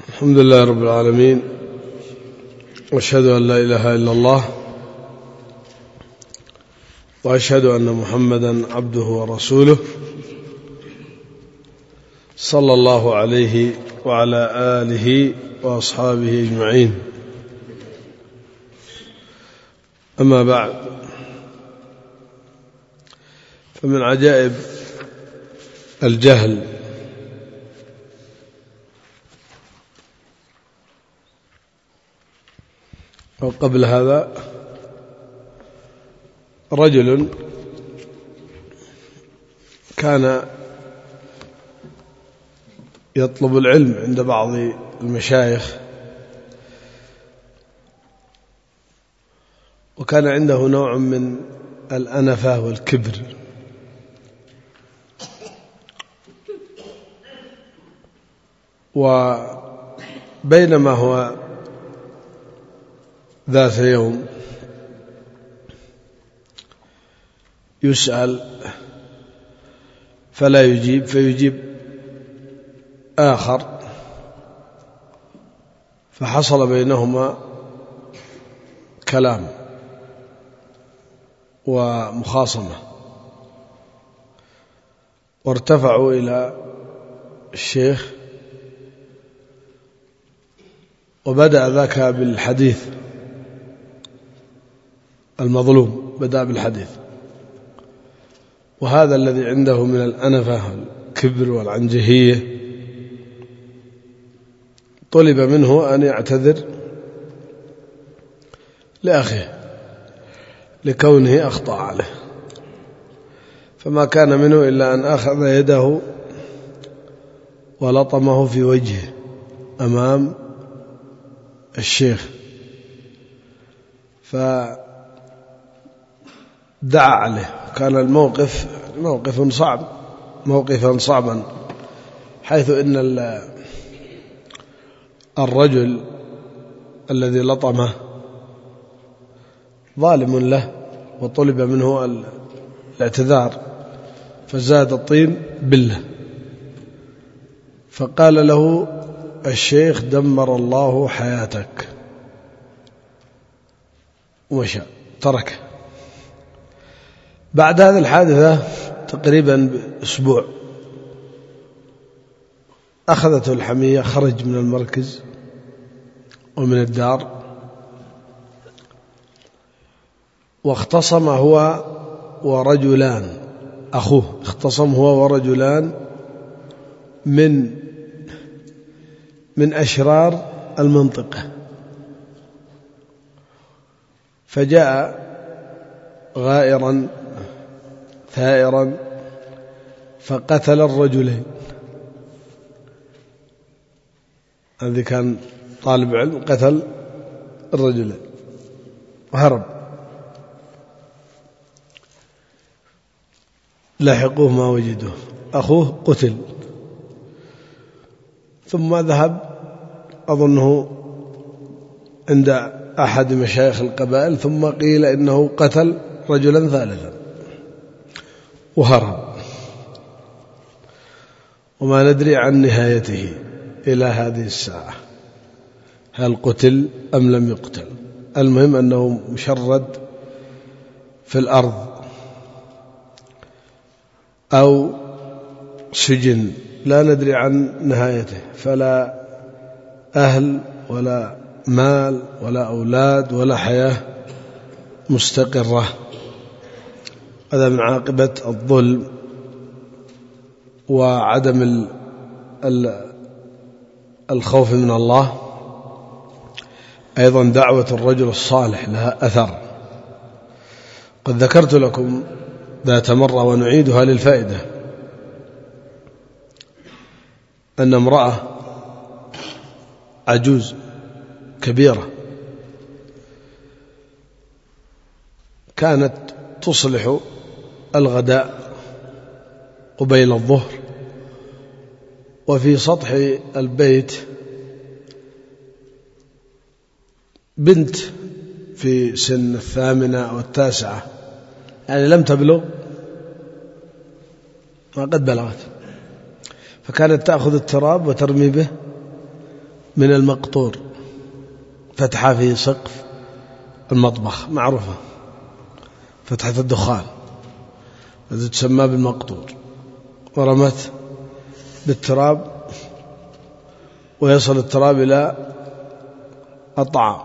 الحمد لله رب العالمين، وأشهد أن لا إله إلا الله، وأشهد أن محمدا عبده ورسوله، صلى الله عليه وعلى آله وأصحابه أجمعين. أما بعد، فمن عجائب الجهل وقبل هذا رجل كان يطلب العلم عند بعض المشايخ، وكان عنده نوع من الأنفة والكبر، وبينما هو ذات يوم يسأل فلا يجيب، فيجيب آخر، فحصل بينهما كلام ومخاصمة، وارتفعوا إلى الشيخ، وبدأ ذاك بالحديث، المظلوم بدأ بالحديث، وهذا الذي عنده من الأنفة والكبر والعنجهية طلب منه أن يعتذر لأخيه لكونه أخطأ عليه، فما كان منه إلا أن أخذ يده ولطمه في وجهه أمام الشيخ، فدعا عليه. كان الموقف موقفا صعبا، حيث إن الرجل الذي لطمه ظالم له، وطلب منه الاعتذار، فزاد الطين بلة، فقال له الشيخ: دمر الله حياتك، ومشى تركه. بعد هذه الحادثة تقريبا بأسبوع أخذته الحمية، خرج من المركز ومن الدار، واختصم هو ورجلان، أخوه اختصم هو ورجلان من أشرار المنطقة، فجاء غائرا ثائرا فقتل الرجلين. الذي كان طالب علم قتل الرجلين وهرب، لحقوه ما وجدوه، أخوه قتل، ثم ذهب أظنه عند أحد مشايخ القبائل، ثم قيل إنه قتل رجلا ثالثا وهرب، وما ندري عن نهايته إلى هذه الساعة، هل قتل أم لم يقتل. المهم أنه مشرد في الأرض أو سجن، لا ندري عن نهايته، فلا أهل ولا مال ولا أولاد ولا حياة مستقرة. هذا من عاقبة الظلم وعدم الخوف من الله. أيضا دعوة الرجل الصالح لها أثر. قد ذكرت لكم ذات مرة ونعيدها للفائدة أن امرأة عجوز كبيرة كانت تصلح الغداء قبيل الظهر، وفي سطح البيت بنت في سن 8 أو 9، يعني لم تبلغ، ما قد بلغت، فكانت تأخذ التراب وترمي به من المقطور، فتحة في سقف المطبخ معروفة، فتحة الدخان التي تسمى بالمقطور، ورمت بالتراب ويصل التراب إلى الطعام.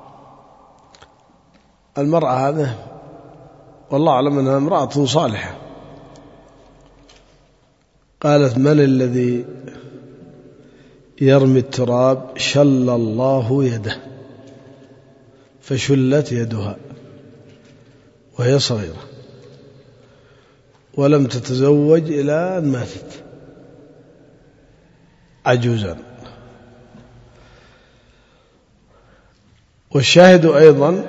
المرأة هذه والله أعلم أنها امرأة صالحة، قالت: من الذي يرمي التراب؟ شل الله يده، فشلت يدها وهي صغيرة ولم تتزوج إلى أن ماتت عجوزا. والشاهد أيضا: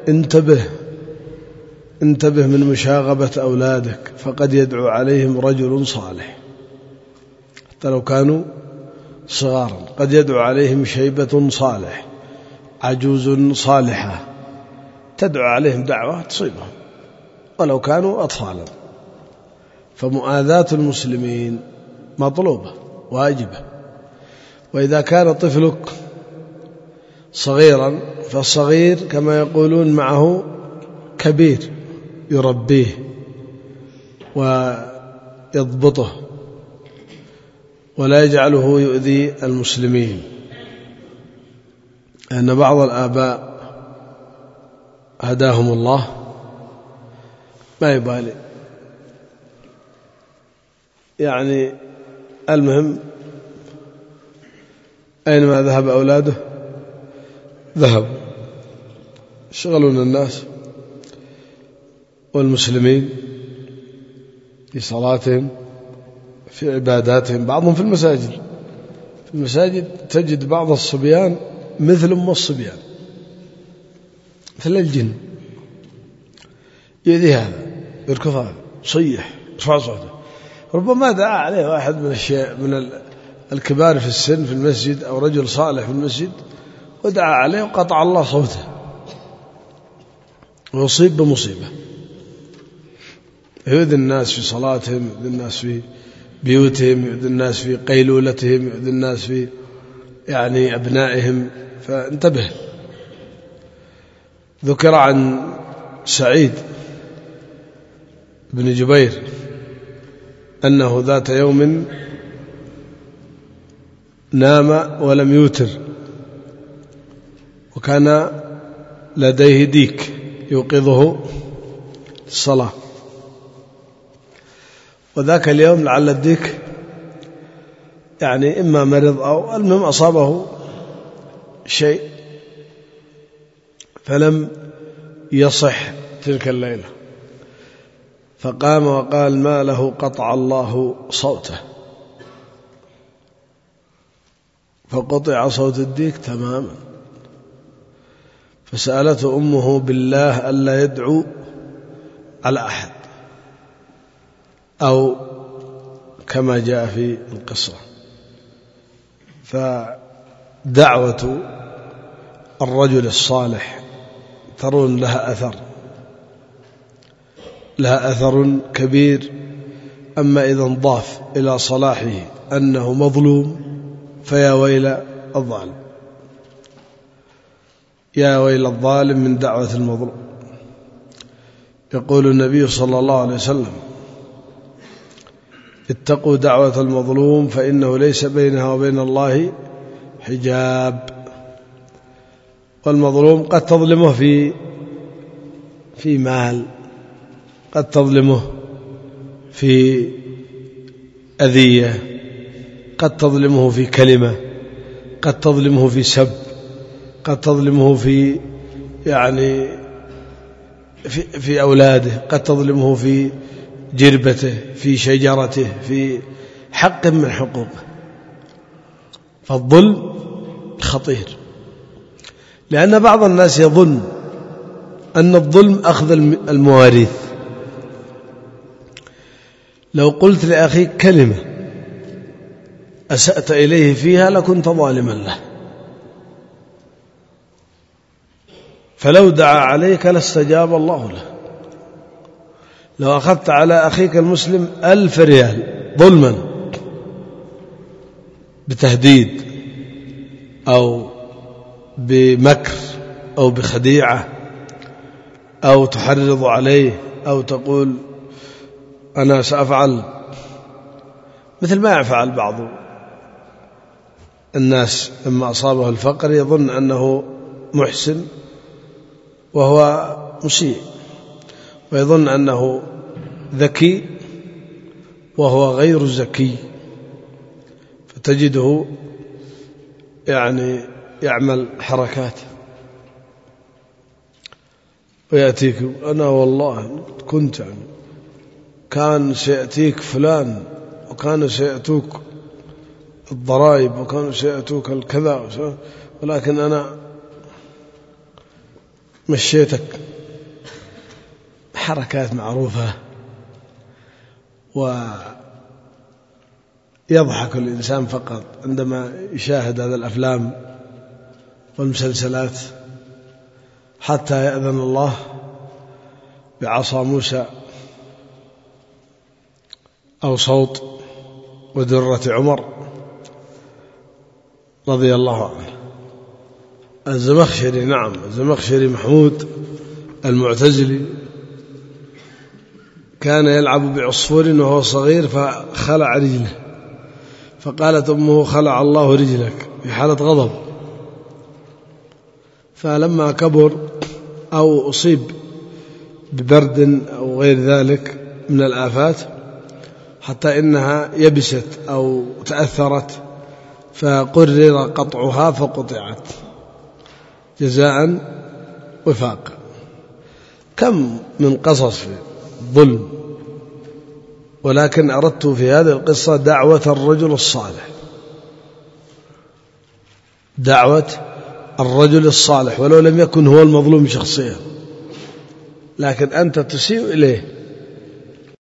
انتبه من مشاغبة أولادك، فقد يدعو عليهم رجل صالح حتى لو كانوا صغارا، قد يدعو عليهم شيبة صالح، عجوز صالحة، تدعو عليهم دعوة تصيبهم ولو كانوا أطفالا. فمؤاذاة المسلمين مطلوبة واجبة. وإذا كان طفلك صغيرا فالصغير كما يقولون معه كبير يربيه ويضبطه ولا يجعله يؤذي المسلمين. أن بعض الآباء هداهم الله ما يبالي، يعني المهم أينما ذهب أولاده ذهبوا، يشغلون الناس والمسلمين في صلاتهم في عباداتهم. بعضهم في المساجد تجد بعض الصبيان مثل أم الصبيان، مثل الجن، يؤذي هذا يركض هذا صيح يرفع صوته. ربما دعا عليه واحد من الكبار في السن في المسجد أو رجل صالح في المسجد ودعا عليه وقطع الله صوته ويصيب بمصيبة، يؤذي الناس في صلاتهم، يؤذي الناس في بيوتهم، يؤذي الناس في قيلولتهم، يؤذي الناس في يعني أبنائهم. فانتبه. ذكر عن سعيد بن جبير أنه ذات يوم نام ولم يوتر، وكان لديه ديك يوقظه الصلاة، وذاك اليوم لعل الديك يعني إما مرض أو المهم أصابه شيء فلم يصح تلك الليلة، فقام وقال: ما له قطع الله صوته، فقطع صوت الديك تماما. فسألته أمه بالله ألا يدعو على أحد، أو كما جاء في القصة. فدعوة الرجل الصالح ترون لها أثر كبير. أما إذا انضاف إلى صلاحه أنه مظلوم فيا ويل الظالم، يا ويل الظالم من دعوة المظلوم. يقول النبي صلى الله عليه وسلم: اتقوا دعوة المظلوم فإنه ليس بينها وبين الله حجاب. والمظلوم قد تظلمه في مال، قد تظلمه في أذية، قد تظلمه في كلمة، قد تظلمه في سب، قد تظلمه في يعني في أولاده، قد تظلمه في جربته، في شجرته، في حق من حقوقه. فالظلم خطير، لأن بعض الناس يظن أن الظلم أخذ المواريث. لو قلت لأخيك كلمة أسأت إليه فيها لكنت ظالما له، فلو دعا عليك لاستجاب الله له. لو أخذت على أخيك المسلم 1000 ريال ظلما بتهديد أو بمكر أو بخديعة أو تحرض عليه أو تقول أنا سأفعل، مثل ما يفعل بعض الناس لما أصابه الفقر يظن أنه محسن وهو مسيء، ويظن أنه ذكي وهو غير ذكي، فتجده يعني يعمل حركات ويأتيك أنا والله كنت كان سيأتيك فلان وكان سيأتوك الضرائب وكان سيأتوك الكذا، ولكن أنا مشيتك. حركات معروفة. ويضحك الإنسان فقط عندما يشاهد هذه الأفلام والمسلسلات، حتى يأذن الله بعصا موسى أو صوت ودرة عمر رضي الله عنه. الزمخشري، نعم الزمخشري محمود المعتزلي، كان يلعب بعصفور وهو صغير فخلع رجله، فقالت أمه خلع الله رجلك في حالة غضب. فلما كبر أو أصيب ببرد أو غير ذلك من الآفات حتى إنها يبست أو تأثرت فقرر قطعها فقطعت جزاء وفاقا. كم من قصص في الظلم، ولكن أردت في هذه القصة دعوة الرجل الصالح، دعوة الرجل الصالح ولو لم يكن هو المظلوم شخصيا، لكن أنت تسيء إليه